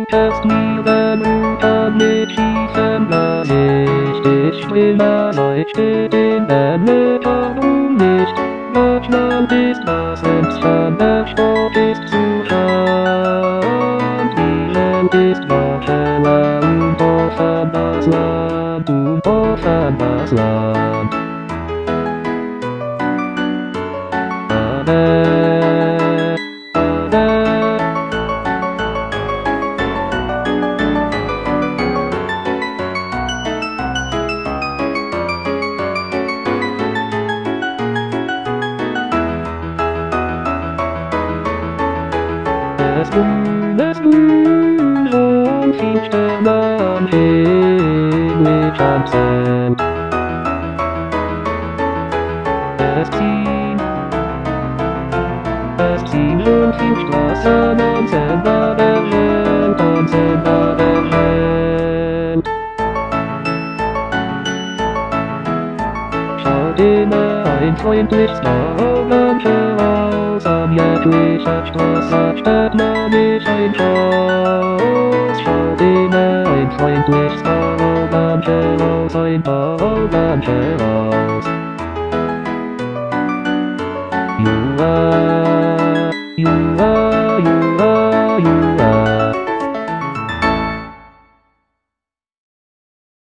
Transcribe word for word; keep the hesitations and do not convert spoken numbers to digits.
erst nie, wenn du kann nicht schießen, lass ich dich schwimmen, sei steht in der Mitte, du nicht. Deutschland ist das Fenster, der Sport ist zu schauen. Die Welt ist noch heller und offen das Land, und offen das Land. Ade, ade. Es grün, es grün, so viel Sterne am Himmel tanzen. Es ziehen, es ziehen so viel Straßen an Sender der Welt, an Sender der Welt. Schaut immer ein freundliches Auge voraus, am jeglicher Straße stellt man nicht ein Haus. Schaut immer ein freundliches Auge voraus, ein Auge voraus. You are, you